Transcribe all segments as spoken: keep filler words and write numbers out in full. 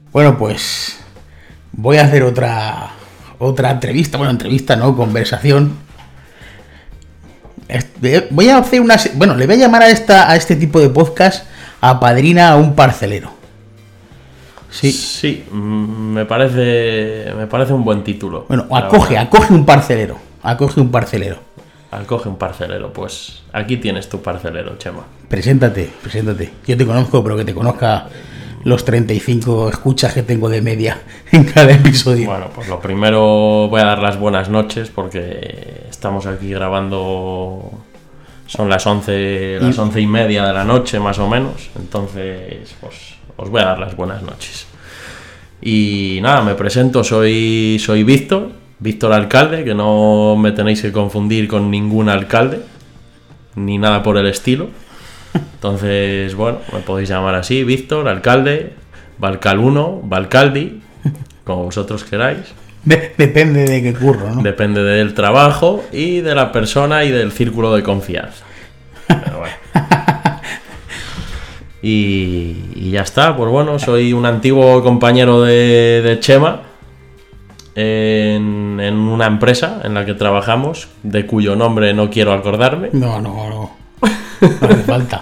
Bueno, pues voy a hacer otra otra entrevista, bueno, entrevista, no, conversación. Este, voy a hacer una, bueno, le voy a llamar a esta a este tipo de podcast Apadrina a un parcelero. Sí. Sí, me parece me parece un buen título. Bueno, acoge, acoge un parcelero, acoge un parcelero. Acoge un parcelero, pues aquí tienes tu parcelero, Chema. Preséntate, preséntate. Yo te conozco, pero que te conozca los treinta y cinco escuchas que tengo de media en cada episodio. Bueno, pues lo primero voy a dar las buenas noches porque estamos aquí grabando, son las once, las once y media de la noche más o menos, entonces pues os voy a dar las buenas noches. Y nada, me presento, soy, soy Víctor, Víctor Alcalde, que no me tenéis que confundir con ningún alcalde, ni nada por el estilo. Entonces, bueno, me podéis llamar así, Víctor, Alcalde, Valcal uno, Valcaldi, como vosotros queráis. De- depende de qué curro, ¿no? Depende del trabajo y de la persona y del círculo de confianza. Pero bueno. Y, y ya está, pues bueno, soy un antiguo compañero de, de Chema en, en una empresa en la que trabajamos, de cuyo nombre no quiero acordarme. No, no, no. No hace falta.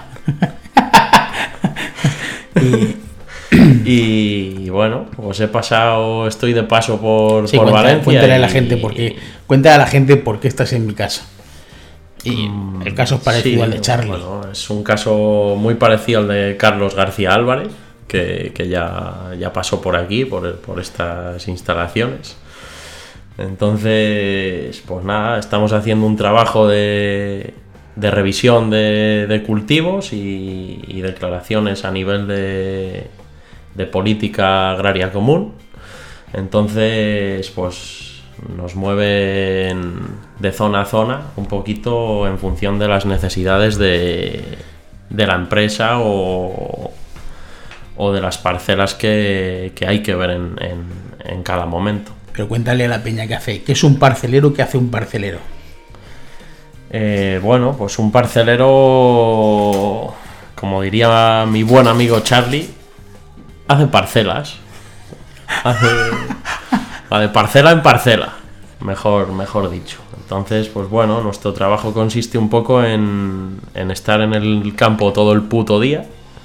y, Y bueno, pues he pasado, estoy de paso por, sí, por cuenta, Valencia. cuéntale a la y- gente por qué. Cuéntale a la gente por qué estás en mi casa. Y el caso es parecido Sí, al de Charlie. Bueno, es un caso muy parecido al de Carlos García Álvarez, que, que ya, ya pasó por aquí, por, por estas instalaciones. Entonces, pues nada, estamos haciendo un trabajo de, de revisión de, de cultivos y, y declaraciones a nivel de, de política agraria común. Entonces, pues nos mueven de zona a zona un poquito en función de las necesidades de, de la empresa o, o de las parcelas que, que hay que ver en, en, en cada momento. Pero cuéntale a la peña qué hace. ¿Qué es un parcelero? ¿Qué hace un parcelero? Eh, bueno, pues un parcelero, como diría mi buen amigo Charlie, hace parcelas. Hace, va de parcela en parcela, mejor, mejor dicho. Entonces, pues bueno, nuestro trabajo consiste un poco en, en estar en el campo todo el puto día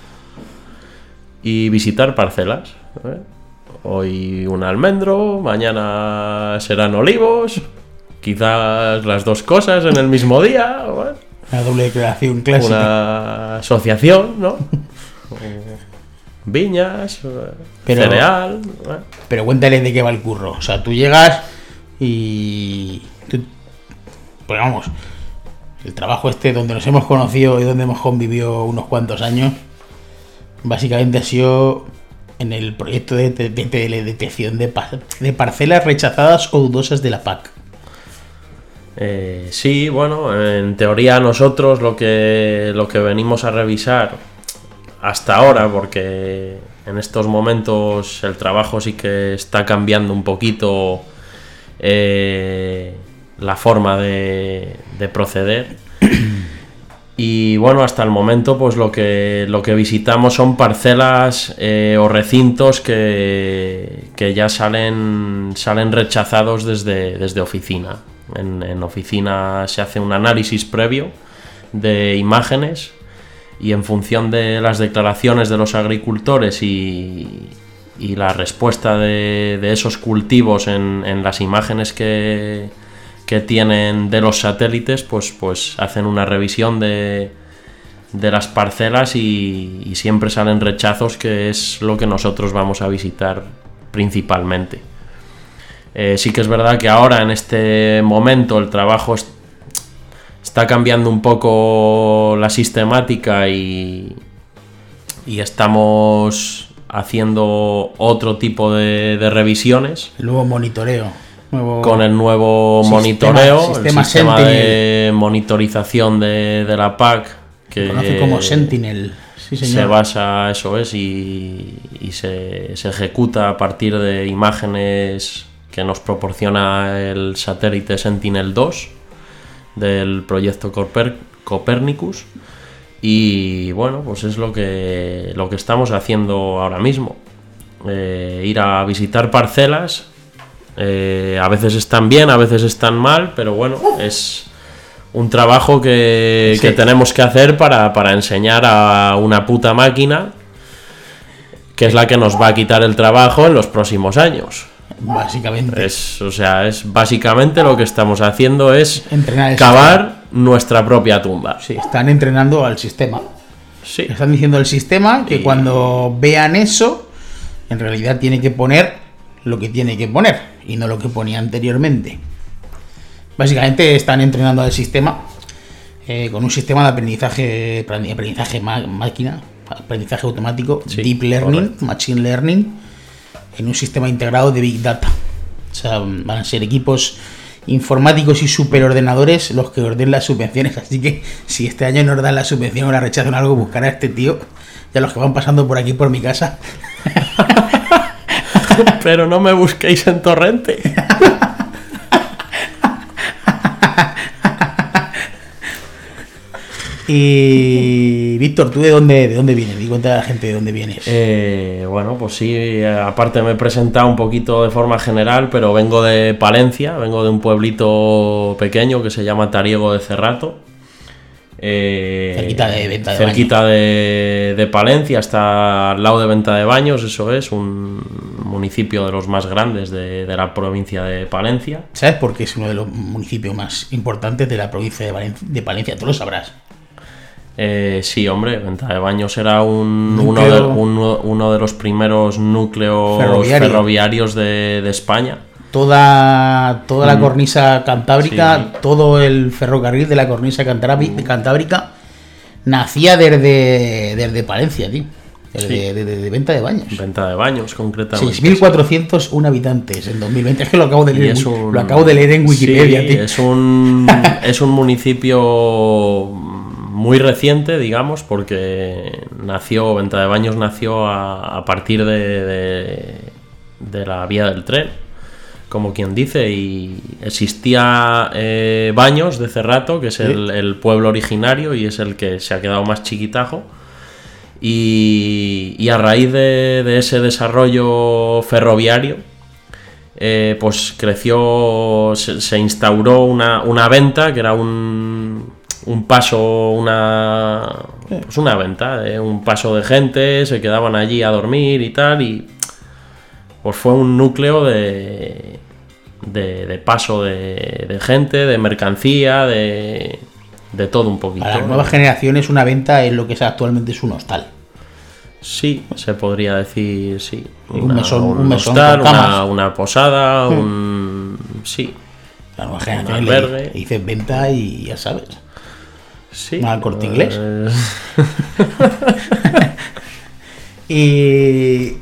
y visitar parcelas, ¿eh? Hoy un almendro, mañana serán olivos, quizás las dos cosas en el mismo día, bueno, Una doble declaración clásica. una asociación, ¿no? Viñas, Pero- cereal, ¿eh? Pero cuéntale de qué va el curro. O sea, tú llegas y... tú- pues vamos, el trabajo este donde nos hemos conocido y donde hemos convivido unos cuantos años, básicamente ha sido en el proyecto de, de, de, de detección de, pa- de parcelas rechazadas o dudosas de la P A C. Eh, sí, bueno, en teoría nosotros lo que, lo que venimos a revisar hasta ahora, porque en estos momentos el trabajo sí que está cambiando un poquito eh, la forma de, de proceder. Y bueno, hasta el momento pues lo que, lo que visitamos son parcelas eh, o recintos que, que ya salen, salen rechazados desde, desde oficina. En, en oficina se hace un análisis previo de imágenes y en función de las declaraciones de los agricultores y, y la respuesta de, de esos cultivos en, en las imágenes que, que tienen de los satélites, pues, pues hacen una revisión de, de las parcelas y, y siempre salen rechazos, que es lo que nosotros vamos a visitar principalmente. Eh, sí que es verdad que ahora en este momento el trabajo es, está cambiando un poco la sistemática y, y estamos haciendo otro tipo de, de revisiones. El nuevo monitoreo. Nuevo... Con el nuevo Sistema- monitoreo, sistema el sistema Sentinel. de monitorización de, de la P A C, que Conoce como Sentinel. Sí, señor. se basa, eso es, y, y se, se ejecuta a partir de imágenes que nos proporciona el satélite Sentinel dos del proyecto Coper- Copernicus. Y bueno, pues es lo que, lo que estamos haciendo ahora mismo. eh, ir a visitar parcelas. Eh, a veces están bien, a veces están mal, pero bueno, es un trabajo que, sí. que tenemos que hacer para, para enseñar a una puta máquina que es la que nos va a quitar el trabajo en los próximos años. Básicamente. Es, o sea, es básicamente lo que estamos haciendo es entrenar cavar sistema. Nuestra propia tumba. Sí, están entrenando al sistema. Sí. Están diciendo al sistema que y... cuando vean eso, en realidad tiene que poner lo que tiene que poner y no lo que ponía anteriormente. Básicamente están entrenando al sistema eh, con un sistema de aprendizaje, aprendizaje má- máquina, aprendizaje automático, sí, deep learning, correcto. Machine learning, en un sistema integrado de Big Data. O sea, van a ser equipos informáticos y superordenadores los que ordenen las subvenciones. Así que si este año nos dan la subvención o la rechazan algo, buscar a este tío y a los que van pasando por aquí por mi casa. Pero no me busquéis en Torrente. Y Víctor, ¿tú de dónde, de dónde vienes? Di cuenta a la gente de dónde vienes. Eh, bueno, pues sí, aparte me he presentado un poquito de forma general, pero vengo de Palencia, vengo de un pueblito pequeño que se llama Tariego de Cerrato. Eh, cerquita de Venta de cerquita Baños. de, de Palencia, hasta al lado de Venta de Baños, eso es, un municipio de los más grandes de, de la provincia de Palencia. ¿Sabes por qué es uno de los municipios más importantes de la provincia de, Valencia, de Palencia? Tú lo sabrás. Eh, sí, hombre, Venta de Baños era un, uno, de, uno, uno de los primeros núcleos Ferroviario. ferroviarios de, de España. Toda, toda la cornisa cantábrica, sí. todo el ferrocarril de la cornisa cantábrica nacía desde, desde Palencia, tío. Desde, sí. desde, desde Venta de Baños. Venta de Baños, concretamente. seis mil cuatrocientos uno habitantes en dos mil veinte. Es que lo acabo de leer, un, lo acabo de leer en Wikipedia, sí, tío. Es un, es un municipio muy reciente, digamos, porque nació, Venta de Baños nació a, a partir de, de, de la vía del tren, como quien dice, y existía eh, Baños de Cerrato, que es ¿Sí? el, el pueblo originario y es el que se ha quedado más chiquitajo, y, y a raíz de, de ese desarrollo ferroviario, eh, pues creció, se, se instauró una, una venta, que era un... un paso, una pues una venta, ¿eh? un paso de gente, se quedaban allí a dormir y tal, y pues fue un núcleo de de, de paso de, de gente, de mercancía, de, de todo un poquito. Para las nuevas generaciones una venta es lo que es actualmente es un hostal. Sí, se podría decir, sí. Un una, mesón, un, un mesón hostal, con camas. una, una posada, Hmm. un... sí. La nueva generación le, le dices venta y ya sabes. Sí. Al Corte Inglés. Eh... y...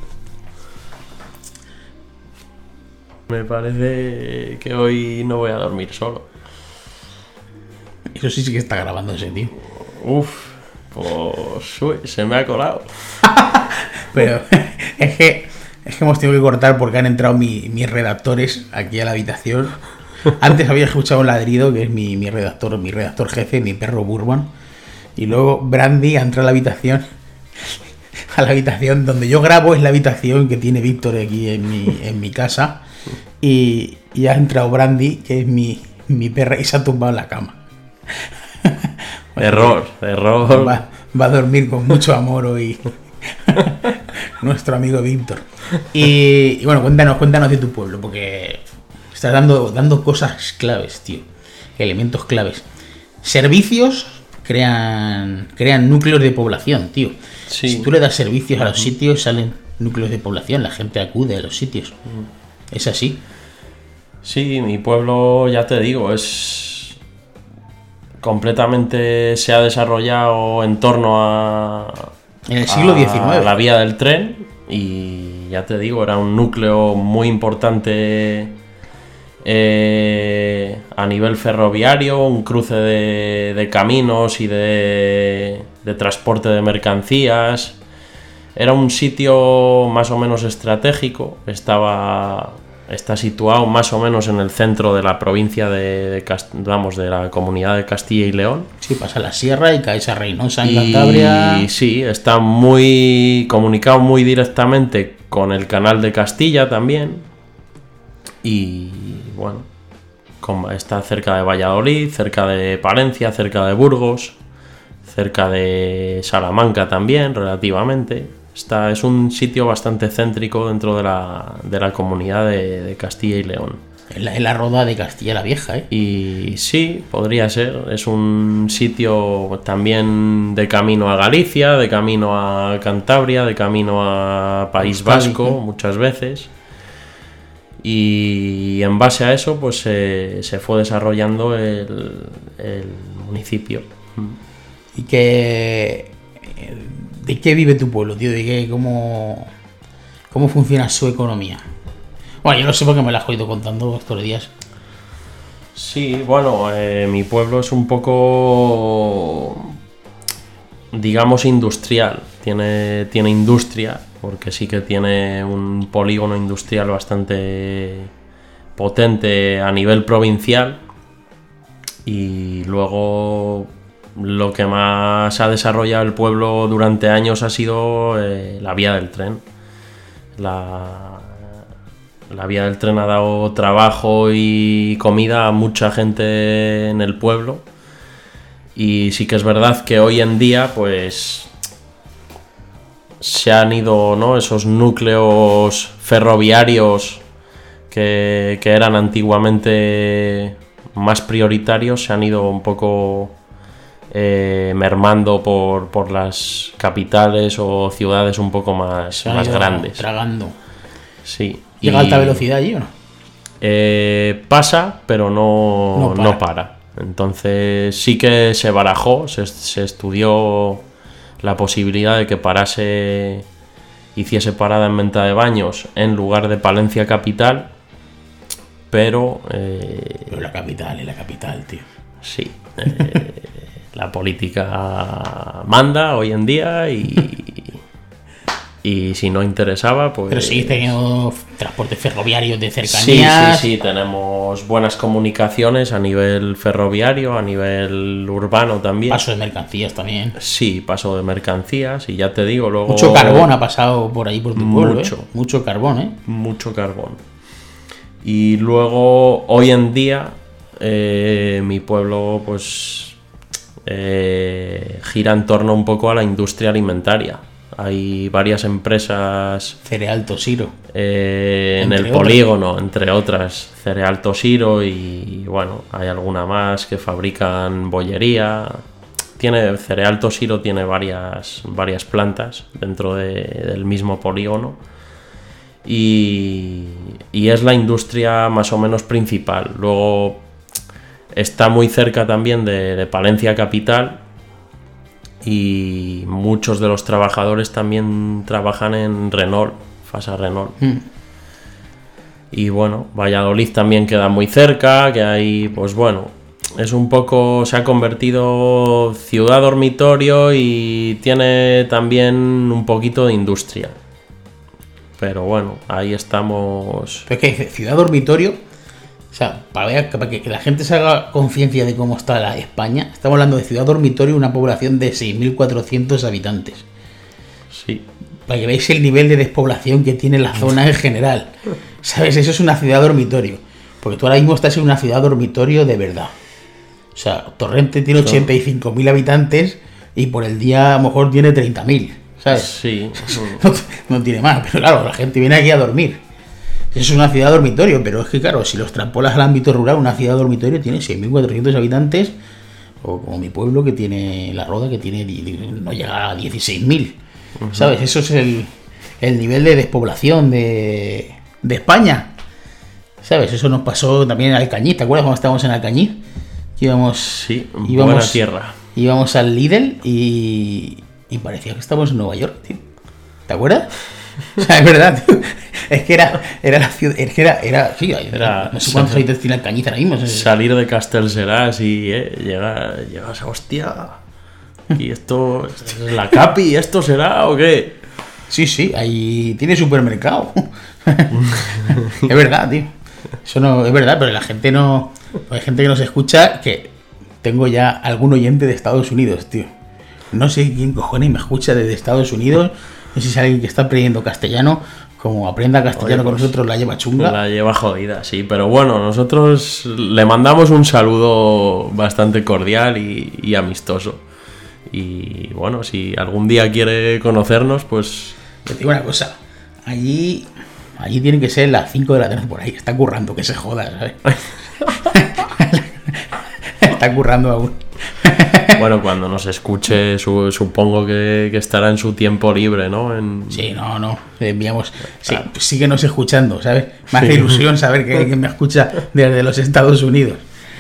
Me parece que hoy no voy a dormir solo. Eso sí, sí que está grabando ese tío. Uf, pues uy, se me ha colado. Pero es que, es que hemos tenido que cortar porque han entrado mi, mis redactores aquí a la habitación. Antes había escuchado un ladrido, que es mi, mi redactor, mi redactor jefe, mi perro Burban. Y luego Brandy entra a la habitación. A la habitación donde yo grabo es la habitación que tiene Víctor aquí en mi, en mi casa. Y, y ha entrado Brandy, que es mi, mi perra, y se ha tumbado en la cama. Bueno, error, error. Va, va a dormir con mucho amor hoy nuestro amigo Víctor. Y, y bueno, cuéntanos, cuéntanos de tu pueblo, porque estás dando, dando cosas claves, tío. Elementos claves. Servicios crean, crean núcleos de población, tío. Sí. Si tú le das servicios a los sitios, salen núcleos de población, la gente acude a los sitios. ¿Es así? Sí, mi pueblo, ya te digo, es completamente se ha desarrollado en torno a en el siglo diecinueve, a la vía del tren, y ya te digo, era un núcleo muy importante eh, a nivel ferroviario, un cruce de, de caminos y de, de transporte de mercancías. Era un sitio más o menos estratégico, estaba está situado más o menos en el centro de la provincia de, de Cast- vamos, de la comunidad de Castilla y León. Sí, pasa la sierra y caes a Reynosa en Cantabria. Y sí, está muy comunicado muy directamente con el Canal de Castilla también. Y bueno, con, está cerca de Valladolid, cerca de Palencia, cerca de Burgos, cerca de Salamanca también, relativamente. Está, es un sitio bastante céntrico dentro de la, de la comunidad de, de Castilla y León. En la, en la Roda de Castilla la Vieja, ¿eh? Y sí, podría ser. Es un sitio también de camino a Galicia, de camino a Cantabria, de camino a País Vasco, ¿eh? Muchas veces. Y en base a eso, pues eh, se fue desarrollando el, el municipio. ¿Y qué, de qué vive tu pueblo, tío? ¿De qué, cómo, cómo funciona su economía? Bueno, yo no sé porque me la has ido contando estos días. Sí, bueno, eh, mi pueblo es un poco, digamos, industrial. Tiene, tiene industria, porque sí que tiene un polígono industrial bastante potente a nivel provincial. Y luego lo que más ha desarrollado el pueblo durante años ha sido eh, la vía del tren. La... La vía del tren ha dado trabajo y comida a mucha gente en el pueblo. Y sí que es verdad que hoy en día, pues, se han ido, ¿no?, esos núcleos ferroviarios que, que eran antiguamente más prioritarios, se han ido un poco eh, mermando por, por las capitales o ciudades un poco más, más grandes. Tragando. Sí. ¿Llega a alta velocidad allí o no? Eh, pasa, pero no, no, para. no para. Entonces sí que se barajó, se, se estudió la posibilidad de que parase, hiciese parada en Venta de Baños en lugar de Palencia capital, pero... Eh, pero la capital, es la capital, tío. Sí. Eh, la política manda hoy en día y... Y si no interesaba, pues... Pero seguís teniendo transporte ferroviario de cercanías. Sí, sí, sí, tenemos buenas comunicaciones a nivel ferroviario, a nivel urbano también. Paso de mercancías también. Sí, paso de mercancías y ya te digo, luego... Mucho carbón ha pasado por ahí por tu pueblo, Mucho. ¿eh? Mucho carbón, ¿eh? Mucho carbón. Y luego, hoy en día, eh, mi pueblo, pues, eh, gira en torno un poco a la industria alimentaria. Hay varias empresas... Cereal Tosiro. Eh, en el otras. polígono, entre otras, Cereal Tosiro y, bueno, hay alguna más que fabrican bollería. Tiene, Cereal Tosiro tiene varias, varias plantas dentro de, del mismo polígono. Y, y es la industria más o menos principal. Luego está muy cerca también de, de Palencia capital. Y muchos de los trabajadores también trabajan en Renault, Fasa Renault. Mm. Y bueno, Valladolid también queda muy cerca, que hay, pues bueno, es un poco, se ha convertido ciudad dormitorio y tiene también un poquito de industria. Pero bueno, ahí estamos. Pero es que ciudad dormitorio, o sea, para, para que la gente se haga conciencia de cómo está la España, estamos hablando de ciudad dormitorio, una población de seis mil cuatrocientos habitantes. Sí. Para que veáis el nivel de despoblación que tiene la zona en general. ¿Sabes? Eso es una ciudad dormitorio. Porque tú ahora mismo estás en una ciudad dormitorio de verdad. O sea, Torrente tiene ochenta y cinco mil habitantes y por el día a lo mejor tiene treinta mil. ¿Sabes? Sí. No, no tiene más, pero claro, la gente viene aquí a dormir. Eso es una ciudad dormitorio, pero es que claro, si lo extrapolas al ámbito rural, una ciudad dormitorio tiene seis mil cuatrocientos habitantes, o como mi pueblo que tiene La Roda, que tiene no llega a dieciséis mil. Uh-huh. ¿Sabes? Eso es el, el nivel de despoblación de, de España. ¿Sabes? Eso nos pasó también en Alcañiz. ¿Te acuerdas cuando estábamos en Alcañiz? Íbamos, sí, íbamos, buena tierra. Íbamos al Lidl y, y parecía que estábamos en Nueva York, tío. ¿Te acuerdas? O sea, es verdad, tío. Es que era, era la ciudad, es que era, era, sí, era no sé cuántos habitantes tiene Alcañiz ahora mismo. Salir de Castellseràs y eh, llegar, llegas a hostia. ¿Y esto, esto es la Capi? ¿Esto será o qué? Sí, sí, ahí tiene supermercado. Es verdad, tío. Eso no es verdad, pero la gente no. Hay gente que nos escucha que tengo ya algún oyente de Estados Unidos, tío. No sé quién cojones me escucha desde Estados Unidos No sé si alguien que está aprendiendo castellano, como aprenda castellano. Oye, pues, con nosotros, la lleva chunga. La lleva jodida, sí. Pero bueno, nosotros le mandamos un saludo bastante cordial y, y amistoso. Y bueno, si algún día quiere conocernos, pues... Te digo una cosa, allí allí tienen que ser las cinco de la tarde por ahí, está currando, que se joda, ¿sabes? Está currando aún. Bueno, cuando nos escuche, su, supongo que, que estará en su tiempo libre, ¿no? En... Sí, no, no, le enviamos, sí, síguenos escuchando, ¿sabes? Me hace sí. ilusión saber que, que me escucha desde los Estados Unidos.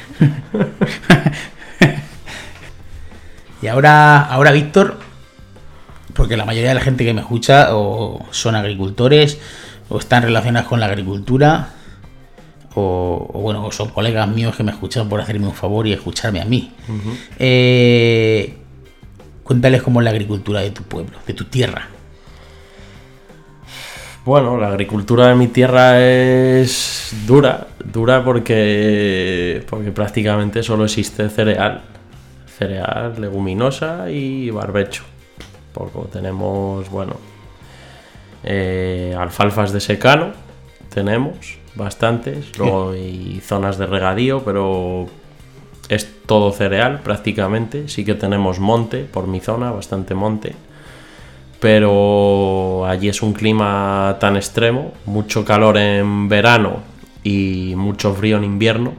Y ahora, ahora Víctor, porque la mayoría de la gente que me escucha o son agricultores o están relacionados con la agricultura o, o bueno, son colegas míos que me escuchan por hacerme un favor y escucharme a mí. Uh-huh. Eh, cuéntales cómo es la agricultura de tu pueblo, de tu tierra. Bueno, la agricultura de mi tierra es dura, dura porque, porque prácticamente solo existe cereal. Cereal, leguminosa y barbecho. Poco tenemos, bueno, eh, alfalfas de secano, tenemos bastantes, luego hay zonas de regadío, pero es todo cereal prácticamente. Sí que tenemos monte por mi zona, bastante monte, pero allí es un clima tan extremo, mucho calor en verano y mucho frío en invierno,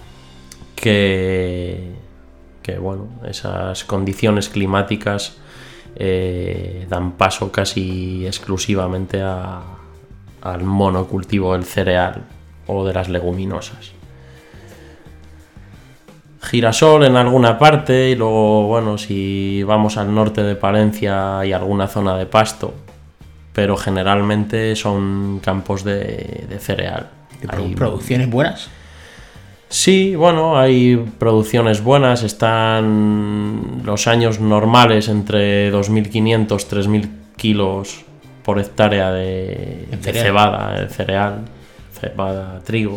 que... que bueno, esas condiciones climáticas eh, dan paso casi exclusivamente a, al monocultivo del cereal o de las leguminosas. Girasol en alguna parte y luego, bueno, si vamos al norte de Palencia hay alguna zona de pasto, pero generalmente son campos de, de cereal. ¿Hay producciones buenas? Sí, bueno, hay producciones buenas, están los años normales entre dos mil quinientos a tres mil kilos por hectárea de, de cebada, de cereal, cebada, trigo,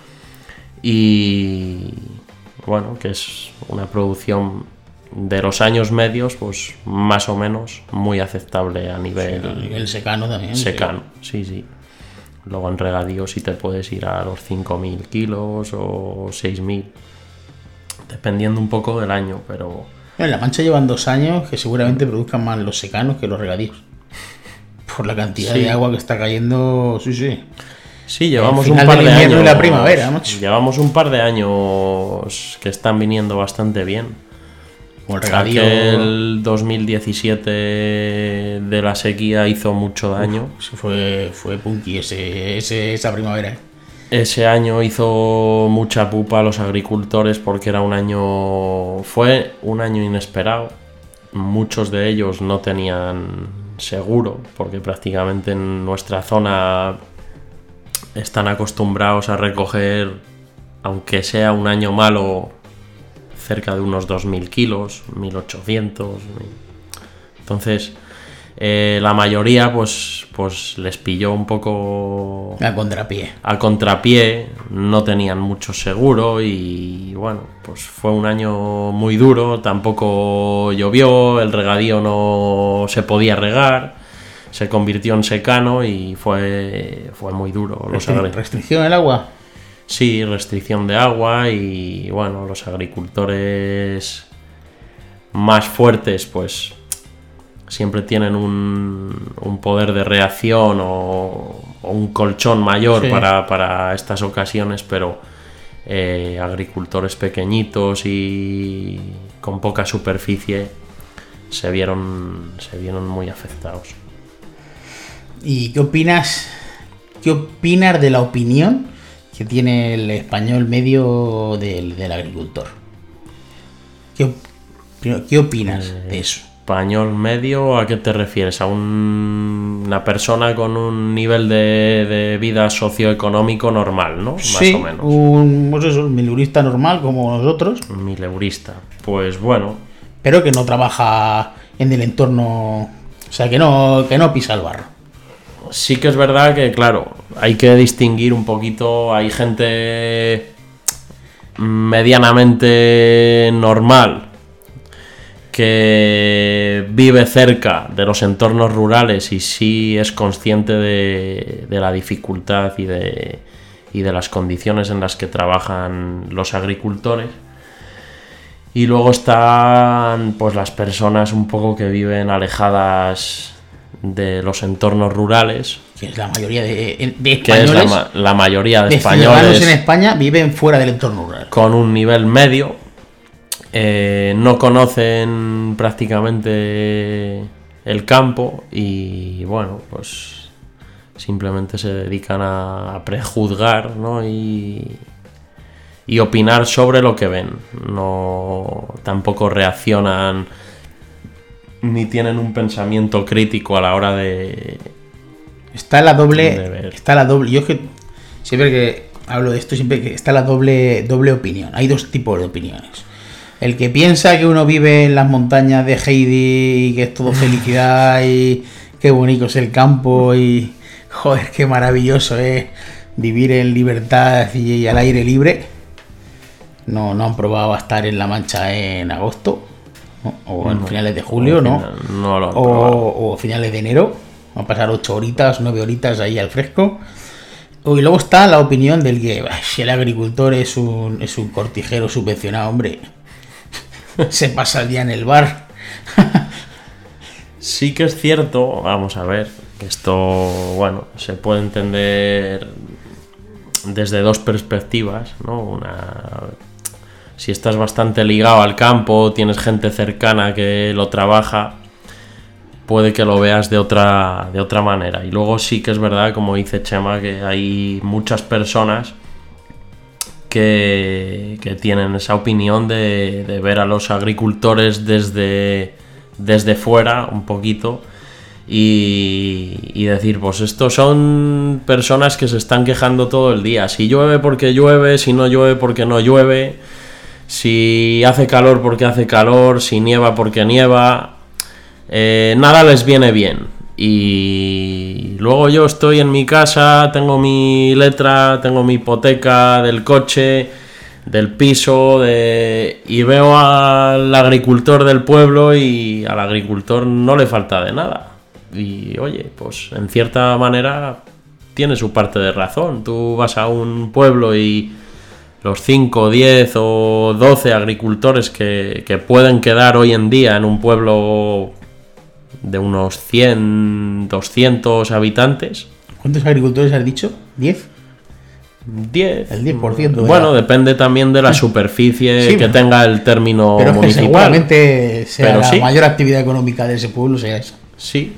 y bueno, que es una producción de los años medios, pues más o menos muy aceptable a nivel, sí, a nivel secano también. Secano, sí, sí. sí. Luego en regadío sí te puedes ir a los cinco mil kilos o seis mil, dependiendo un poco del año, pero... En La Mancha llevan dos años que seguramente produzcan más los secanos que los regadíos. Por la cantidad sí. de agua que está cayendo, sí, sí. Sí, llevamos un par de años... Y la primavera, macho. Llevamos un par de años que están viniendo bastante bien. Como el regadío... El dos mil diecisiete de la sequía hizo mucho daño. Uf, fue, fue punky ese, ese, esa primavera. Ese año hizo mucha pupa a los agricultores porque era un año... Fue un año inesperado. Muchos de ellos no tenían seguro porque prácticamente en nuestra zona están acostumbrados a recoger, aunque sea un año malo, cerca de unos dos mil kilos, mil ochocientos. Entonces, eh, la mayoría pues, pues les pilló un poco a contrapié. A contrapié, no tenían mucho seguro y bueno, pues fue un año muy duro, tampoco llovió, el regadío no se podía regar, se convirtió en secano y fue, fue muy duro. Los agri- ¿Restricción del agua? Sí, restricción de agua y bueno, los agricultores más fuertes pues siempre tienen un, un poder de reacción o, o un colchón mayor, sí, para, para estas ocasiones, pero eh, agricultores pequeñitos y con poca superficie se vieron, se vieron muy afectados. ¿Y qué opinas, qué opinas de la opinión que tiene el español medio del, del agricultor? ¿Qué, qué opinas eh, de eso? ¿Español medio? ¿A qué te refieres? ¿A un, una persona con un nivel de, de vida socioeconómico normal, ¿no? Sí, más o menos. Un, pues eso, un mileurista normal como nosotros. Un mileurista, pues bueno. Pero que no trabaja en el entorno, o sea, que no, que no pisa el barro. Sí que es verdad que, claro, hay que distinguir un poquito. Hay gente medianamente normal que vive cerca de los entornos rurales y sí es consciente de, de la dificultad y de, y de las condiciones en las que trabajan los agricultores. Y luego están pues las personas un poco que viven alejadas de los entornos rurales, que es la mayoría de, de españoles, que es la, ma- la mayoría de, de españoles ciudadanos en España viven fuera del entorno rural, con un nivel medio, eh, no conocen prácticamente el campo y bueno, pues simplemente se dedican a, a prejuzgar, ¿no? y y opinar sobre lo que ven. No, tampoco reaccionan ni tienen un pensamiento crítico a la hora de... Está la doble... Está la doble... Yo es que siempre que hablo de esto, siempre que está la doble, doble opinión. Hay dos tipos de opiniones. El que piensa que uno vive en las montañas de Heidi y que es todo felicidad y qué bonito es el campo y... Joder, qué maravilloso es vivir en libertad y, y al aire libre. No, no han probado a estar en La Mancha en agosto, ¿no? O en no, finales de julio, ¿no? Final, no lo han o, o finales de enero. Van a pasar ocho horitas, nueve horitas ahí al fresco. Y luego está la opinión del que si el agricultor es un, es un cortijero subvencionado, hombre, se pasa el día en el bar. Sí que es cierto, vamos a ver, esto, bueno, se puede entender desde dos perspectivas, ¿no? Una... Si estás bastante ligado al campo, tienes gente cercana que lo trabaja, puede que lo veas de otra, de otra manera. Y luego sí que es verdad, como dice Chema, que hay muchas personas que, que tienen esa opinión de, de ver a los agricultores desde, desde fuera un poquito y, y decir, pues estos son personas que se están quejando todo el día. Si llueve porque llueve, si no llueve porque no llueve... Si hace calor porque hace calor, si nieva porque nieva, eh, nada les viene bien. Y luego yo estoy en mi casa, tengo mi letra, tengo mi hipoteca del coche, del piso, de... y veo al agricultor del pueblo y al agricultor no le falta de nada. Y oye, pues en cierta manera tiene su parte de razón. Tú vas a un pueblo y... los cinco, diez o doce agricultores que, que pueden quedar hoy en día en un pueblo de unos cien, doscientos habitantes. ¿Cuántos agricultores has dicho? ¿diez? diez. El diez por ciento. Bueno, la... depende también de la superficie sí, que pero... tenga el término pero municipal. Pero seguramente sea pero la sí. mayor actividad económica de ese pueblo sea esa. Sí.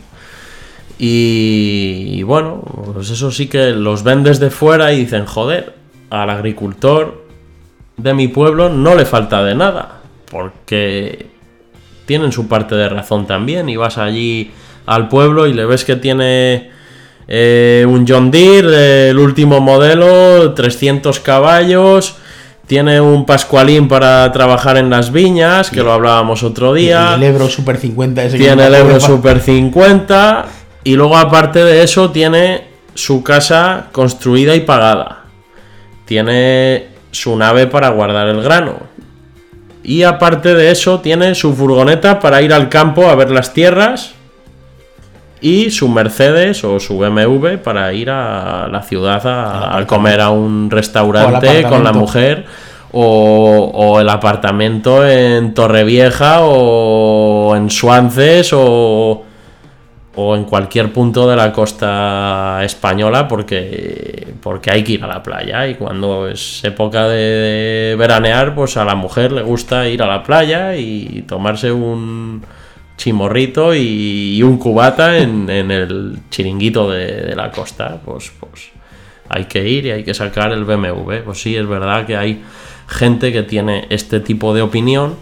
Y, y bueno, pues eso sí que los ven desde fuera y dicen, joder, al agricultor de mi pueblo no le falta de nada, porque tienen su parte de razón también. Y vas allí al pueblo y le ves que tiene eh, un John Deere, el último modelo, trescientos caballos, tiene un Pascualín para trabajar en las viñas, que lo hablábamos otro día, el Ebro Super cincuenta, ese tiene el Ebro Super cincuenta, y luego aparte de eso tiene su casa construida y pagada. Tiene su nave para guardar el grano. Y aparte de eso, tiene su furgoneta para ir al campo a ver las tierras. Y su Mercedes o su B M W para ir a la ciudad a, a comer a un restaurante con la mujer. O, o el apartamento en Torrevieja o en Suances o... o en cualquier punto de la costa española, porque, porque hay que ir a la playa, y cuando es época de, de veranear, pues a la mujer le gusta ir a la playa y tomarse un chimorrito y, y un cubata en, en el chiringuito de, de la costa. Pues, pues hay que ir y hay que sacar el B M W. Pues sí, es verdad que hay gente que tiene este tipo de opinión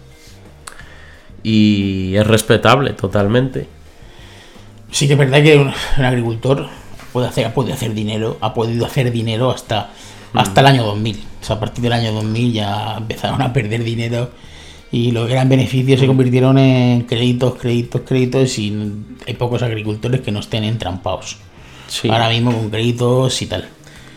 y es respetable totalmente. Sí que es verdad que un, un agricultor puede hacer, puede hacer dinero, ha podido hacer dinero hasta, mm. hasta el año dos mil. O sea, a partir del año dos mil ya empezaron a perder dinero y los que eran beneficios se convirtieron en créditos, créditos, créditos, y hay pocos agricultores que no estén entrampados. Sí. Ahora mismo con créditos y tal.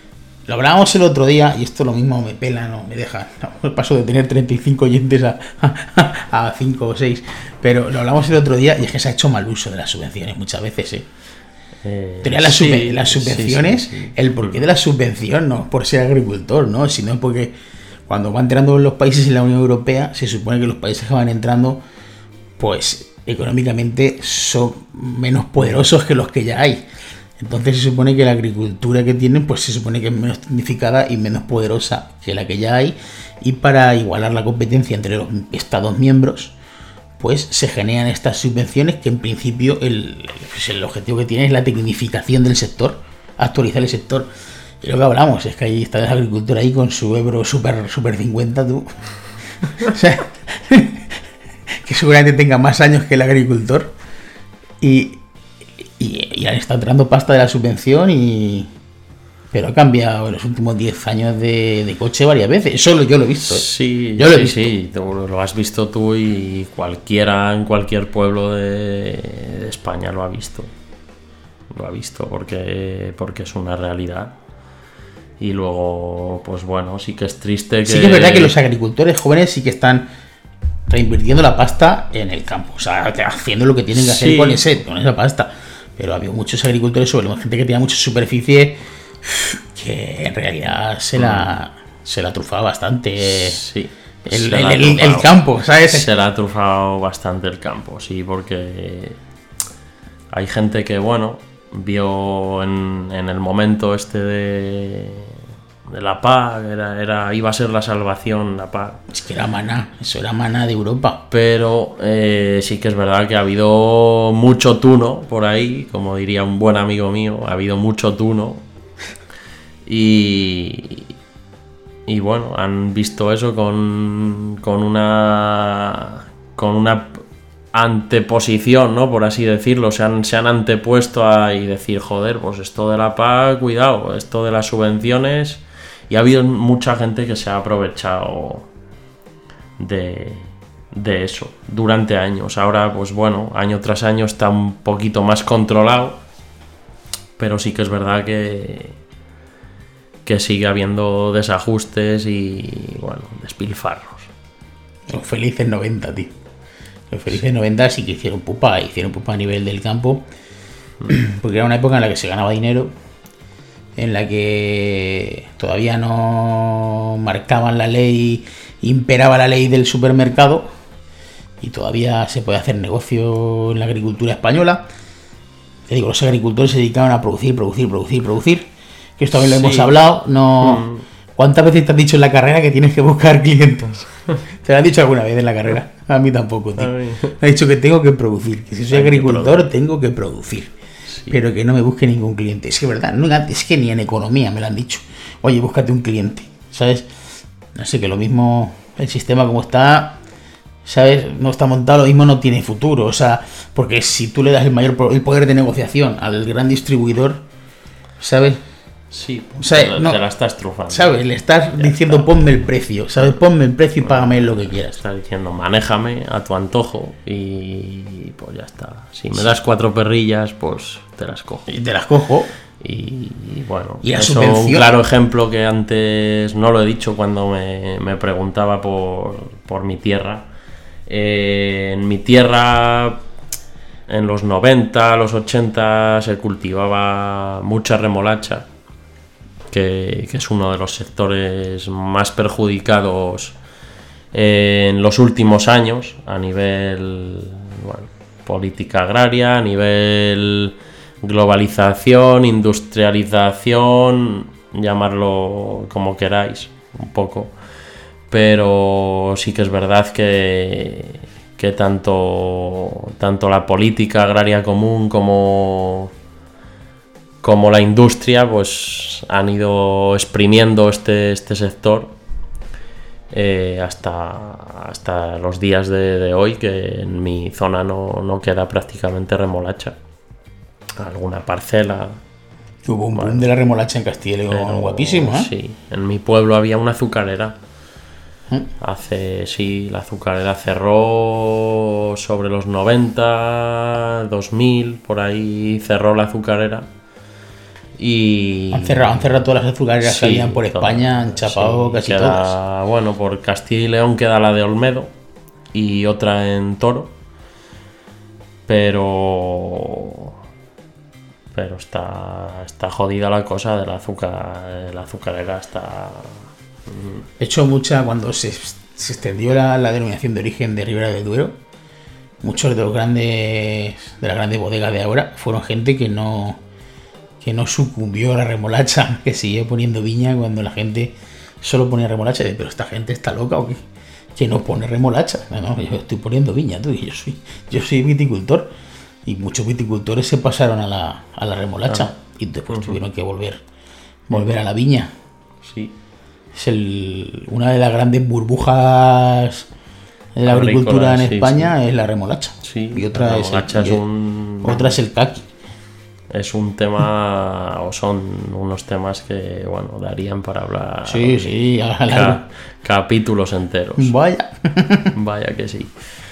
lo hablábamos el otro día, y esto lo mismo me pela, no me deja. No, paso de tener treinta y cinco oyentes a, a, a cinco o seis. Pero lo hablamos el otro día y es que se ha hecho mal uso de las subvenciones muchas veces, ¿eh? Eh, Tenía las, sí, sub- las subvenciones, sí, sí, sí. El porqué de la subvención no es por ser agricultor, ¿no? Sino porque cuando van entrando los países en la Unión Europea, se supone que los países que van entrando, pues económicamente son menos poderosos que los que ya hay. Entonces se supone que la agricultura que tienen, pues se supone que es menos tecnificada y menos poderosa que la que ya hay. Y para igualar la competencia entre los Estados miembros, pues se generan estas subvenciones que en principio el, pues el objetivo que tienen es la tecnificación del sector, actualizar el sector. Y lo que hablamos es que ahí está el agricultor ahí con su Ebro Super, super cincuenta, tú. O sea, que seguramente tenga más años que el agricultor. Y... Y, y han estado entrando pasta de la subvención y... Pero ha cambiado en los últimos diez años de, de coche varias veces. Eso yo lo he visto, ¿eh? Sí, yo lo sí, he visto. Sí, lo has visto tú y cualquiera en cualquier pueblo de, de España lo ha visto. Lo ha visto porque, porque es una realidad. Y luego, pues bueno, sí que es triste que... Sí que es verdad que los agricultores jóvenes sí que están reinvirtiendo la pasta en el campo. O sea, haciendo lo que tienen que hacer sí. con, ese, con esa pasta. Pero había muchos agricultores, sobre todo gente que tenía mucha superficie, que en realidad se la, se la trufaba bastante sí, el, el, el, el campo, ¿sabes? Se la ha trufado bastante el campo, sí, porque hay gente que, bueno, vio en, en el momento este de, de la P A C, era, era, iba a ser la salvación la P A C. Es que era maná, eso era maná de Europa. Pero eh, sí que es verdad que ha habido mucho tuno por ahí, como diría un buen amigo mío, ha habido mucho tuno. Y, y bueno, han visto eso con, con una con una anteposición, ¿no? Por así decirlo, se han, se han antepuesto a y decir, joder, pues esto de la P A C, cuidado, esto de las subvenciones. Y ha habido mucha gente que se ha aprovechado de, de eso durante años. Ahora, pues bueno, año tras año está un poquito más controlado, pero sí que es verdad que, que sigue habiendo desajustes y, bueno, despilfarros. Los felices noventa, tío. Los felices noventa sí que hicieron pupa, hicieron pupa a nivel del campo, porque era una época en la que se ganaba dinero, en la que todavía no marcaban la ley, imperaba la ley del supermercado y todavía se puede hacer negocio en la agricultura española. Te digo, los agricultores se dedicaban a producir, producir, producir, producir, que esto también lo sí. hemos hablado. No, mm. ¿Cuántas veces te han dicho en la carrera que tienes que buscar clientes? ¿Te lo han dicho alguna vez en la carrera? A mí tampoco, tío. Me ha dicho que tengo que producir, que si soy agricultor tengo que producir. Sí. Pero que no me busque ningún cliente. Es que verdad, no, es que ni en economía me lo han dicho. Oye, búscate un cliente, ¿sabes? No sé, que lo mismo, el sistema como está, ¿sabes? No está montado, lo mismo no tiene futuro. O sea, porque si tú le das el mayor el poder de negociación al gran distribuidor, ¿sabes? Sí, o sea, te, no, te la estás trufando. ¿Sabes? Le estás ya diciendo está. Ponme el precio, ¿sabes? Ponme el precio y págame lo que quieras. Estás diciendo, manéjame a tu antojo y pues ya está. Si me das cuatro perrillas, pues te las cojo. Y te las cojo. Y, y bueno, ¿Y la eso subvención? Un claro ejemplo que antes no lo he dicho cuando me, me preguntaba por, por mi tierra. Eh, en mi tierra, en los noventa, los ochenta, se cultivaba mucha remolacha. Que, que es uno de los sectores más perjudicados en los últimos años a nivel bueno, política agraria, a nivel globalización, industrialización, llamarlo como queráis un poco, pero sí que es verdad que, que tanto, tanto la política agraria común como como la industria pues han ido exprimiendo este, este sector eh, hasta, hasta los días de, de hoy, que en mi zona no, no queda prácticamente remolacha. Alguna parcela. Hubo un bueno, boom de la remolacha en Castilla y León guapísimo, ¿eh? Sí, en mi pueblo había una azucarera. ¿Eh? Hace, sí, la azucarera cerró sobre los noventa, dos mil, por ahí cerró la azucarera. Y Han cerrado, han cerrado todas las azucareras sí, que habían por todas, España, han chapado sí, casi queda, todas. Bueno, por Castilla y León queda la de Olmedo y otra en Toro. Pero... Pero está, está jodida la cosa del azúcar. La azucarera está... De hecho, mucha, cuando se, se extendió la, la denominación de origen de Ribera del Duero, muchos de los grandes, de las grandes bodegas de ahora, fueron gente que no, que no sucumbió a la remolacha, que siguió poniendo viña cuando la gente solo ponía remolacha. Y, pero esta gente está loca o qué, que no pone remolacha. No, no, yo estoy poniendo viña, tú, y yo soy, yo soy viticultor. Y muchos viticultores se pasaron a la, a la remolacha, ah, y después uh-huh. tuvieron que volver, volver a la viña. Sí. Es el, una de las grandes burbujas en la agricultura en sí, España, sí. Es la remolacha. Sí, y otra la es, el, es un... otra es el caqui. Es un tema, o son unos temas que, bueno, darían para hablar. Sí, sí, ca- capítulos enteros. Vaya. Vaya que sí.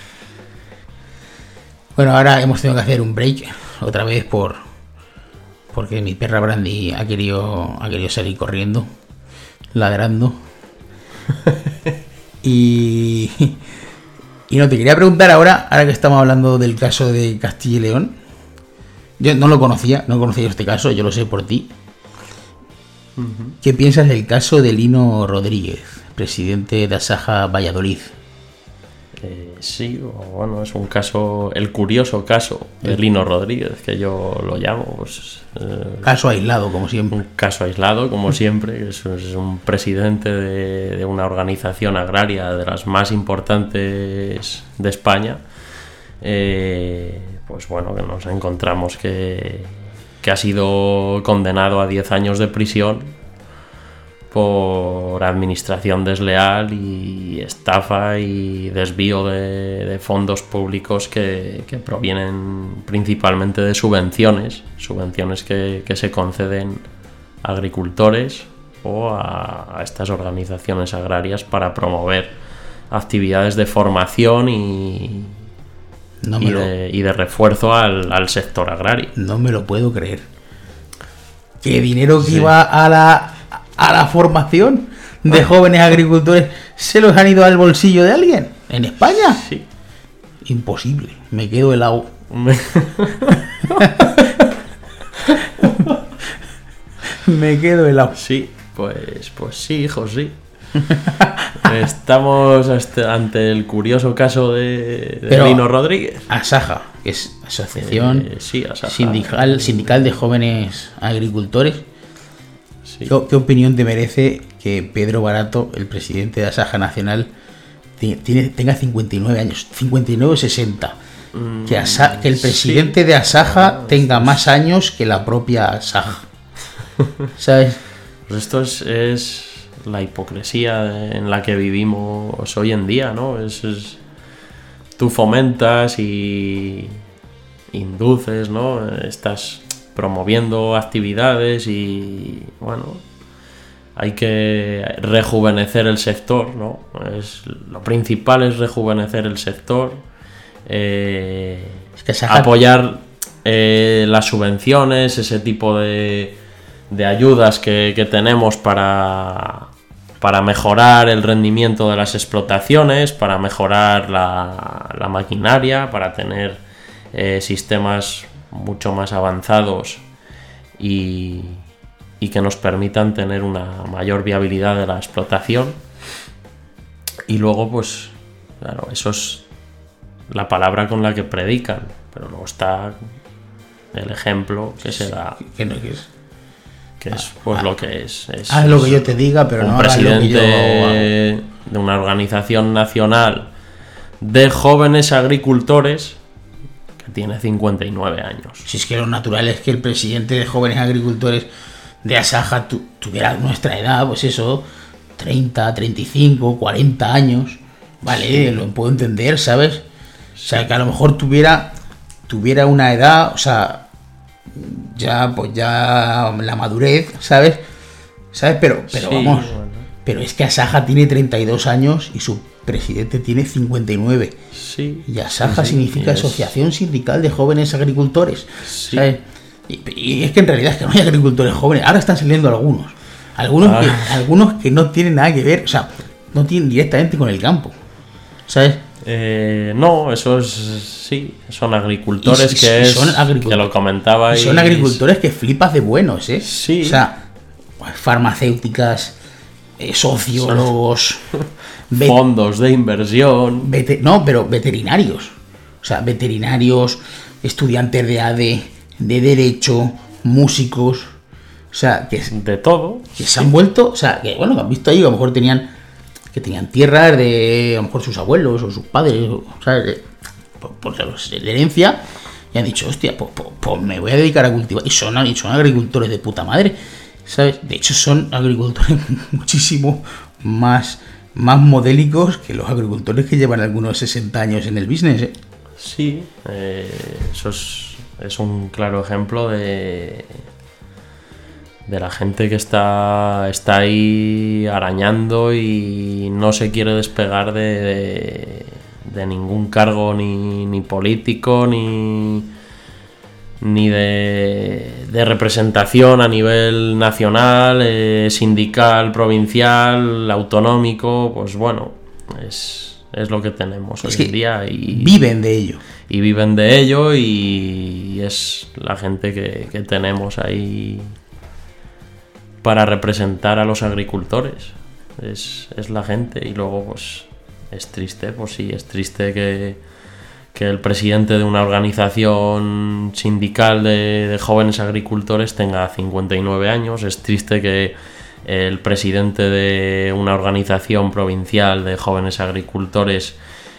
Bueno, ahora hemos tenido que hacer un break otra vez por porque mi perra Brandy ha querido ha querido salir corriendo, ladrando. y y no te quería preguntar ahora, ahora que estamos hablando del caso de Castilla y León. Yo no lo conocía, no conocía este caso, yo lo sé por ti. Uh-huh. ¿Qué piensas del caso de Lino Rodríguez, presidente de Asaja Valladolid? Eh, sí, bueno, es un caso, el curioso caso de Lino Rodríguez, que yo lo llamo. Pues, eh, caso aislado, como siempre. Un caso aislado, como siempre. Es, es un presidente de, de una organización agraria de las más importantes de España. Eh, pues bueno, que nos encontramos que, que ha sido condenado a diez años de prisión por administración desleal y estafa y desvío de, de fondos públicos que, que provienen principalmente de subvenciones, subvenciones que, que se conceden a agricultores o a, a estas organizaciones agrarias para promover actividades de formación y, no y, lo, de, y de refuerzo al, al sector agrario. No me lo puedo creer. Que dinero que sí. iba a la... a la formación de jóvenes agricultores se los han ido al bolsillo de alguien en España. Sí. Imposible, me quedo helado. Me quedo helado. Sí, pues pues sí, hijo, sí. Estamos ante el curioso caso de, de Lino Rodríguez. Asaja, que es Asociación eh, sí, Asaja. Sindical, Sindical de Jóvenes Agricultores. Sí. ¿Qué, ¿Qué opinión te merece que Pedro Barato, el presidente de Asaja Nacional, tiene, tenga cincuenta y nueve años, cincuenta y nueve o sesenta? Mm, que, Asa, que el presidente sí. de Asaja ah, tenga más años que la propia Asaja. ¿Sabes? Pues esto es, es la hipocresía en la que vivimos hoy en día, ¿no? Es, es tú fomentas y induces, ¿no? Estás promoviendo actividades y, bueno, hay que rejuvenecer el sector, ¿no? Es, lo principal es rejuvenecer el sector, eh, es que Asaja... apoyar eh, las subvenciones, ese tipo de, de ayudas que, que tenemos para, para mejorar el rendimiento de las explotaciones, para mejorar la, la maquinaria, para tener eh, sistemas mucho más avanzados y, y que nos permitan tener una mayor viabilidad de la explotación. Y luego, pues, claro, eso es la palabra con la que predican, pero luego está el ejemplo que se da, que, no, que es, que es pues ah, lo que es, es haz lo que yo te diga, pero un no presidente hagas lo que yo hago. De una organización nacional de jóvenes agricultores que tiene cincuenta y nueve años. Si es que lo natural es que el presidente de jóvenes agricultores de Asaja tu, tuviera nuestra edad, pues eso, treinta, treinta y cinco, cuarenta años, vale, sí. Lo puedo entender, ¿sabes? O sea, que a lo mejor tuviera tuviera una edad, o sea, ya pues ya la madurez, ¿sabes? ¿Sabes? Pero pero sí, vamos, bueno. Pero es que Asaja tiene treinta y dos años y su presidente tiene cincuenta y nueve. Sí. Y Asaja sí, significa es... Asociación Sindical de Jóvenes Agricultores. Sí. ¿Sabes? Y, y es que en realidad es que no hay agricultores jóvenes. Ahora están saliendo algunos. Algunos, Ah. que, algunos que no tienen nada que ver, o sea, no tienen directamente con el campo. ¿Sabes? Eh, no, eso es, sí, son agricultores Y- y- que y es, son agricultores. que lo comentabais. Y son agricultores que flipas de buenos, ¿eh? Sí. O sea, farmacéuticas, eh, sociólogos, ve- Fondos de inversión. vete- no, pero veterinarios. O sea, veterinarios, estudiantes de A D, de Derecho, músicos. O sea, que, De todo. que se han vuelto, o sea, que bueno, que han visto ahí, a lo mejor tenían que tenían tierras de a lo mejor sus abuelos o sus padres, o, ¿sabes? De, por, por de herencia, y han dicho, hostia, pues, pues, pues me voy a dedicar a cultivar. Y son, y son agricultores de puta madre, ¿sabes? De hecho, son agricultores muchísimo más, más modélicos que los agricultores que llevan algunos sesenta años en el business, ¿eh? Sí, eh, eso es, es un claro ejemplo de, de la gente que está, está ahí arañando y no se quiere despegar de, de, de ningún cargo ni, ni político ni, ni de, de representación a nivel nacional, eh, sindical, provincial, autonómico. Pues bueno, es, es lo que tenemos Es hoy que en día y viven de ello. y viven de ello y es la gente que, que tenemos ahí para representar a los agricultores. Es, es la gente y luego pues es triste, pues sí, es triste que, que el presidente de una organización sindical de, de jóvenes agricultores tenga cincuenta y nueve años, es triste que el presidente de una organización provincial de jóvenes agricultores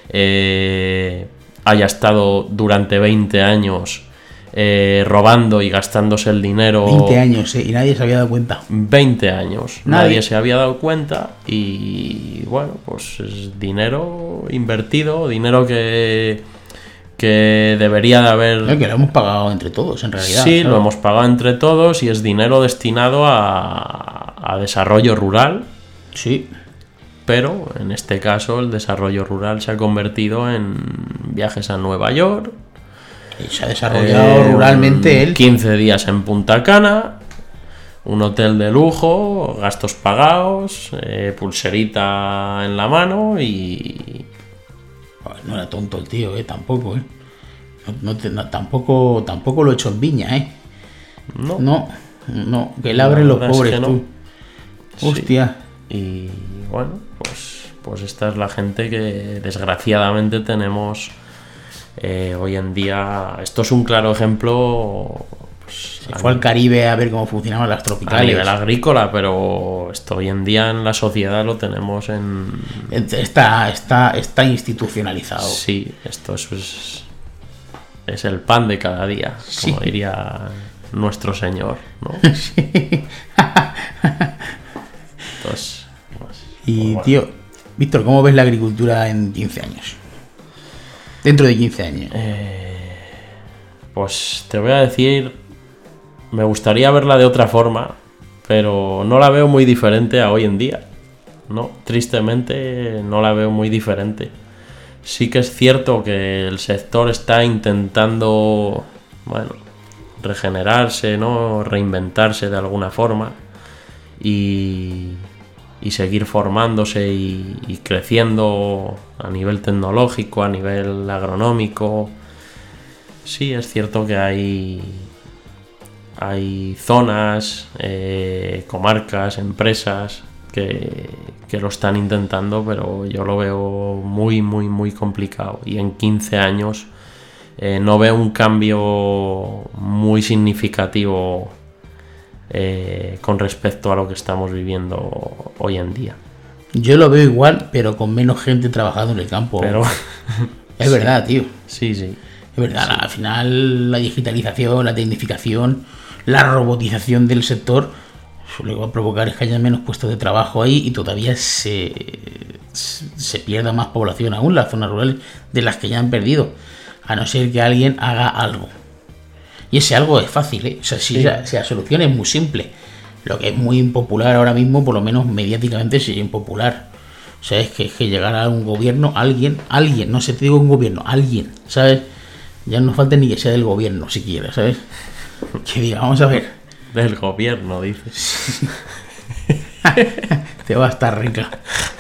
eh, haya estado durante veinte años eh, robando y gastándose el dinero. veinte años, ¿eh? Y nadie se había dado cuenta. veinte años. Nadie. Nadie se había dado cuenta y bueno, pues es dinero invertido, dinero que, que debería de haber... Eh, Que lo hemos pagado entre todos, en realidad. Sí, ¿sabes? lo hemos pagado entre todos y es dinero destinado a, a desarrollo rural, Sí. pero en este caso el desarrollo rural se ha convertido en viajes a Nueva York, Y se ha desarrollado eh, ruralmente él. quince días en Punta Cana, un hotel de lujo, gastos pagados, eh, pulserita en la mano y... Joder, no era tonto el tío, eh, tampoco, eh. No, no te- no, tampoco, tampoco lo he hecho en Viña, eh. No, No, no, que labren los verdad es pobres, que no. tú. Sí. Hostia. Y bueno, pues, pues esta es la gente que desgraciadamente tenemos eh, hoy en día. Esto es un claro ejemplo pues, Se a, fue al Caribe a ver cómo funcionaban las a tropicales. nivel agrícola, pero esto hoy en día en la sociedad lo tenemos en... Está, está, está institucionalizado. Sí, esto es, es, es el pan de cada día, como Sí. diría nuestro Señor, ¿no? Entonces, pues, Y, pues bueno. tío, Víctor, ¿cómo ves la agricultura en quince años? Dentro de quince años. Pues te voy a decir, me gustaría verla de otra forma, pero no la veo muy diferente a hoy en día. No, tristemente no la veo muy diferente. Sí que es cierto que el sector está intentando, bueno, regenerarse, ¿no? Reinventarse de alguna forma y, y seguir formándose y, y creciendo a nivel tecnológico, a nivel agronómico. Sí, es cierto que hay, hay zonas, eh, comarcas, empresas que, que lo están intentando, pero yo lo veo muy, muy, muy complicado. Y en quince años eh, no veo un cambio muy significativo eh, con respecto a lo que estamos viviendo hoy en día. Yo lo veo igual, pero con menos gente trabajando en el campo. Pero Es verdad, tío. sí, sí. Es verdad, al final la digitalización, la tecnificación, la robotización del sector, eso lo que va a provocar es que haya menos puestos de trabajo ahí y todavía se, se pierda más población aún, las zonas rurales, de las que ya han perdido, a no ser que alguien haga algo. Y ese algo es fácil, ¿eh? O sea, si, Sí. la, si la solución es muy simple, lo que es muy impopular ahora mismo, por lo menos mediáticamente sería impopular. O sea, es que, es que llegar a un gobierno, alguien, alguien, no sé, te digo un gobierno, alguien, ¿sabes? Ya no falta ni que sea del gobierno siquiera, ¿sabes? Que diga, vamos a ver. Del gobierno, dices. Te va a estar rica.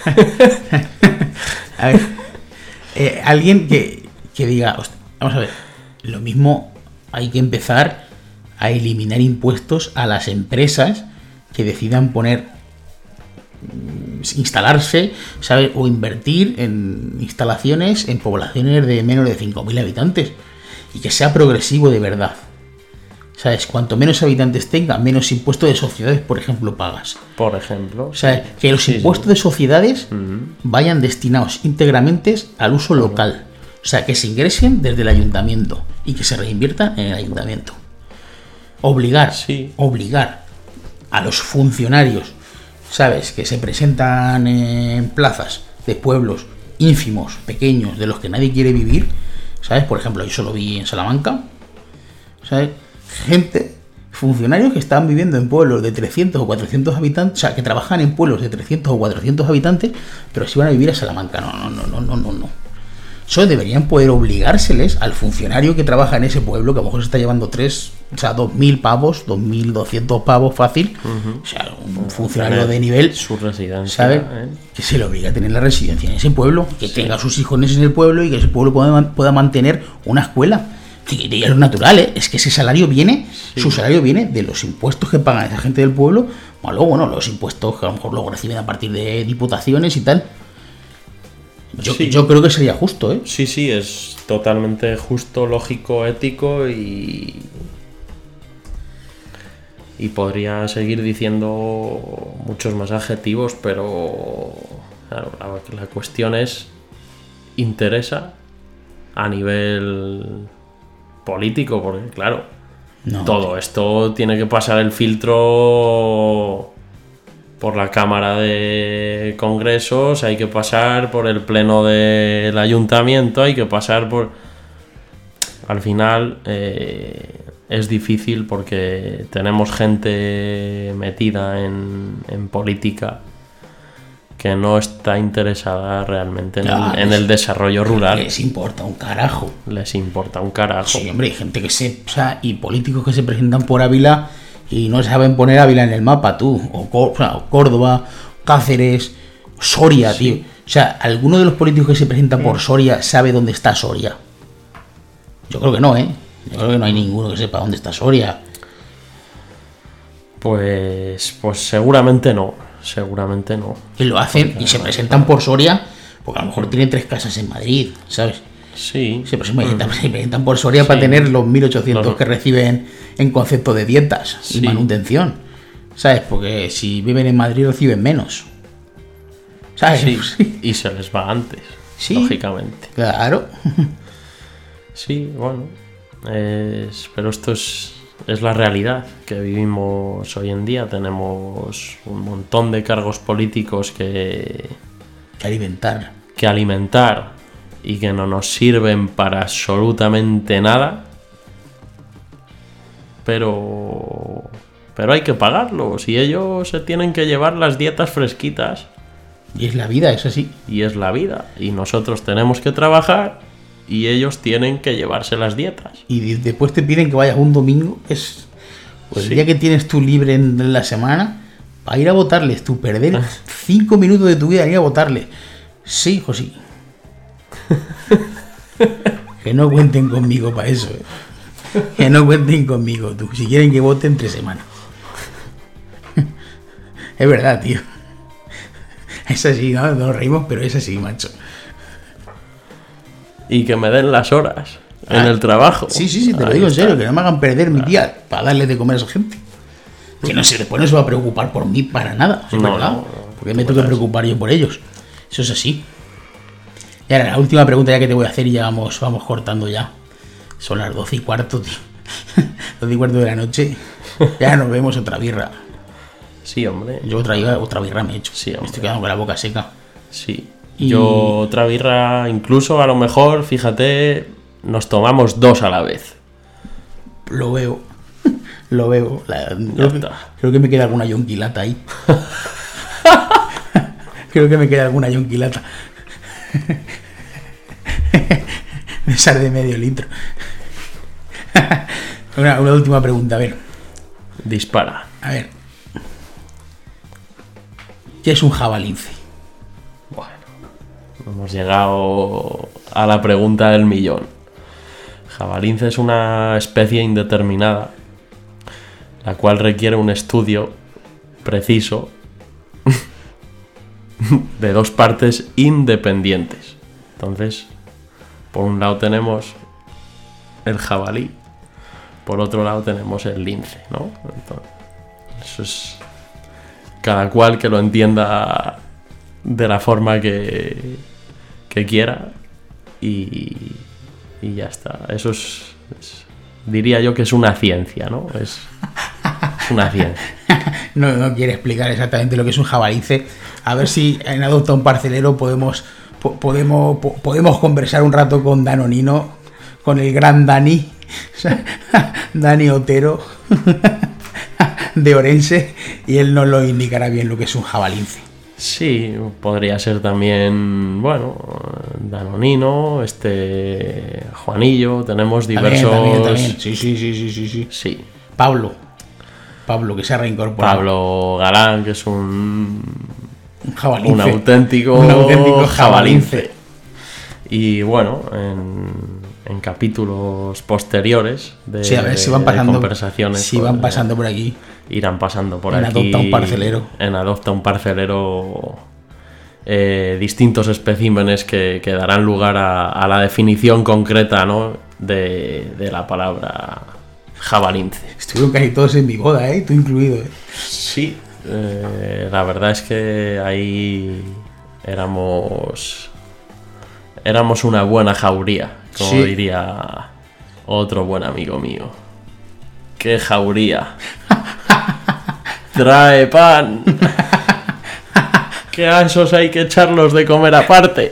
A ver, eh, alguien que, que diga, hostia, vamos a ver, lo mismo hay que empezar a eliminar impuestos a las empresas que decidan poner, instalarse, ¿sabes? O invertir en instalaciones en poblaciones de menos de cinco mil habitantes y que sea progresivo de verdad. ¿Sabes? Cuanto menos habitantes tenga, menos impuestos de sociedades, por ejemplo, pagas. Por ejemplo. ¿Sabes? Que los sí, impuestos sí. de sociedades uh-huh. vayan destinados íntegramente al uso local. O sea, que se ingresen desde el ayuntamiento y que se reinviertan en el ayuntamiento. Obligar, sí. obligar a los funcionarios, ¿sabes? Que se presentan en plazas de pueblos ínfimos, pequeños, de los que nadie quiere vivir, ¿sabes? Por ejemplo, yo solo vi en Salamanca, ¿sabes? Gente, funcionarios que estaban viviendo en pueblos de trescientos o cuatrocientos habitantes, o sea, que trabajan en pueblos de trescientos o cuatrocientos habitantes, pero se iban a vivir a Salamanca. No, no, no, no, no, no, no. Eso deberían poder obligárseles al funcionario que trabaja en ese pueblo, que a lo mejor se está llevando tres, o sea, dos mil pavos, dos mil doscientos pavos fácil. Uh-huh. O sea, un funcionario de nivel, su residencia, ¿sabes? ¿Eh? Que se le obliga a tener la residencia en ese pueblo, que sí. tenga a sus hijos en el pueblo y que ese pueblo pueda, pueda mantener una escuela. Y es natural, ¿eh? Es que ese salario viene, sí. su salario viene de los impuestos que pagan esa gente del pueblo, o luego, bueno, los impuestos que a lo mejor luego reciben a partir de diputaciones y tal. Yo, sí. yo creo que sería justo, ¿eh? Sí, sí, es totalmente justo, lógico, ético y... Y podría seguir diciendo muchos más adjetivos, pero claro, la, la cuestión es, ¿interesa a nivel político? Porque claro, no. todo esto tiene que pasar el filtro por la Cámara de Congresos, hay que pasar por el pleno del ayuntamiento, hay que pasar por... Al final eh, es difícil porque tenemos gente metida en, en política que no está interesada realmente en, claro, el, en el desarrollo rural. Les importa un carajo. Les importa un carajo. Sí, hombre, hay gente que se... O sea, y políticos que se presentan por Ávila y no saben poner Ávila en el mapa, tú. O, o sea, Córdoba, Cáceres, Soria, sí. tío. O sea, ¿alguno de los políticos que se presentan por Soria sabe dónde está Soria? Yo creo que no, ¿eh? Yo creo que no hay ninguno que sepa dónde está Soria. Pues... Pues seguramente no. Seguramente no. Y lo hacen porque, y se presentan por Soria porque a lo mejor tienen tres casas en Madrid, ¿sabes? Sí. Se presentan, se presentan por Soria sí. para tener los mil ochocientos no, no. que reciben en concepto de dietas sí. y manutención, ¿sabes? Porque si viven en Madrid reciben menos, ¿sabes? Sí. Y se les va antes, sí. lógicamente. Claro. Sí, bueno. Es, pero esto es... Es la realidad que vivimos hoy en día. Tenemos un montón de cargos políticos que... Que alimentar. Que alimentar y que no nos sirven para absolutamente nada. Pero... Pero hay que pagarlos y ellos se tienen que llevar las dietas fresquitas. Y es la vida, es así. Y es la vida. Y nosotros tenemos que trabajar... Y ellos tienen que llevarse las dietas. Y después te piden que vayas un domingo. Es pues sí. el día que tienes tú libre en la semana para ir a votarles. Tú perder cinco minutos de tu vida en ir a votarles. Sí, José. Que no cuenten conmigo para eso. ¿eh? Que no cuenten conmigo, tú. Si quieren que voten entre semanas. Es verdad, tío. Es así, ¿no? Nos reímos, pero es así, macho. Y que me den las horas ah, en el trabajo. Sí, sí, sí, te lo digo en serio, que no me hagan perder mi día para darle de comer a esa gente. Que no se después no se va a preocupar por mí para nada. ¿Sí? No, no, no, porque me tengo que preocupar yo por ellos. Eso es así. Y ahora la última pregunta ya que te voy a hacer y ya vamos, vamos cortando ya. Son las doce y cuarto, tío. doce y cuarto de la noche. Ya nos vemos otra birra. Sí, hombre. Yo otra, otra birra me he hecho. Sí, me estoy quedando con la boca seca. Sí. Y... Yo otra birra, incluso a lo mejor, fíjate, nos tomamos dos a la vez. Lo veo, lo veo. La, creo, que, creo que me queda alguna yonquilata ahí. Creo que me queda alguna yonquilata. Me sale de medio litro. Una, una última pregunta, a ver. Dispara. A ver. ¿Qué es un jabalince? Bueno, hemos llegado a la pregunta del millón. Jabalince es una especie indeterminada, la cual requiere un estudio preciso de dos partes independientes. Entonces, por un lado tenemos el jabalí, por otro lado tenemos el lince, ¿no? Entonces, eso es cada cual que lo entienda de la forma que, que quiera y, y ya está. Eso es, es, diría yo que es una ciencia, ¿no? Es, es una ciencia. No, no quiere explicar exactamente lo que es un jabalince. A ver si en Adopta un Parcelero podemos, po- podemos, po- podemos conversar un rato con Danonino, con el gran Dani, Dani Otero, de Orense, y él nos lo indicará bien lo que es un jabalince. Sí, podría ser también, bueno, Danonino, este Juanillo, tenemos diversos... También, también, también. Sí, sí, sí, sí, sí, sí. Sí. Pablo. Pablo, que se ha reincorporado. Pablo Galán, que es un... Un jabalince. Un auténtico, un auténtico jabalince. jabalince. Y bueno, en, en capítulos posteriores de, sí, a ver si van pasando, de conversaciones, si van pasando por aquí, irán pasando por en aquí. Adopta un Parcelero. En Adopta un Parcelero, eh, distintos especímenes que, que darán lugar a, a la definición concreta, ¿no? de, de la palabra jabalince. Estuvieron casi todos en mi boda, ¿eh? Tú incluido, ¿eh? Sí, eh, la verdad es que ahí éramos éramos una buena jauría, como sí. diría otro buen amigo mío. ¡Qué jauría! ¡Trae pan! Que a esos hay que echarlos de comer aparte.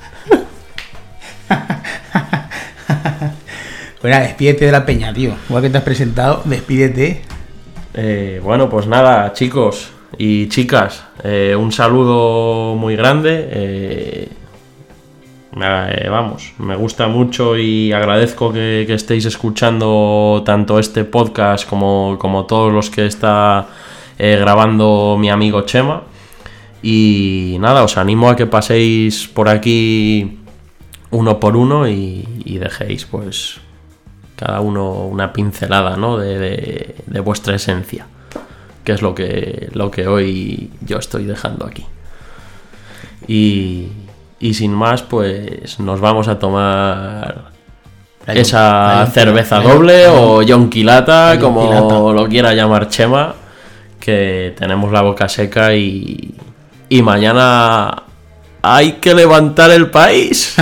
Bueno, despídete de la peña, tío. Igual que te has presentado, despídete. Eh, bueno, pues nada, chicos y chicas, eh, un saludo muy grande. Eh, eh, vamos, me gusta mucho y agradezco que, que estéis escuchando tanto este podcast como, como todos los que está eh, grabando mi amigo Chema. Y nada, os animo a que paséis por aquí uno por uno y, y dejéis pues cada uno una pincelada, ¿no? de, de, de vuestra esencia, que es lo que, lo que hoy yo estoy dejando aquí. Y, y sin más, pues nos vamos a tomar la esa la cerveza la doble la o yonquilata, como lo quiera llamar Chema, que tenemos la boca seca y, y mañana hay que levantar el país.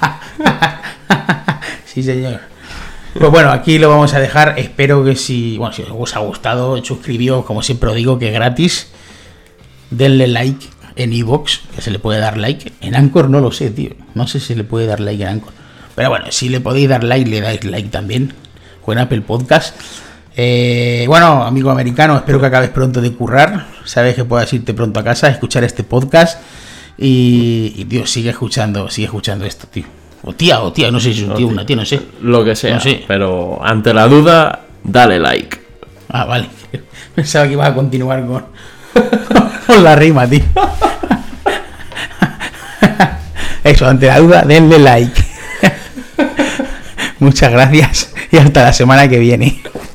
Sí, señor. Pues bueno, aquí lo vamos a dejar. Espero que si, bueno, si os ha gustado, suscribíos, como siempre os digo, que es gratis. Denle like en iVoox, que se le puede dar like. En Anchor no lo sé, tío. No sé si se le puede dar like en Anchor. Pero bueno, si le podéis dar like, le dais like también. O en Apple Podcast. Eh, bueno, amigo americano, espero que acabes pronto de currar. Sabes que puedas irte pronto a casa, escuchar este podcast. Y, y tío, sigue escuchando, sigue escuchando esto, tío. O tía, o tía, no sé si es un tío o una tía, no sé. Lo que sea, no sé. Pero ante la duda, dale like. Ah, vale. Pensaba que ibas a continuar con, con la rima, tío. Eso, ante la duda, denle like. Muchas gracias y hasta la semana que viene.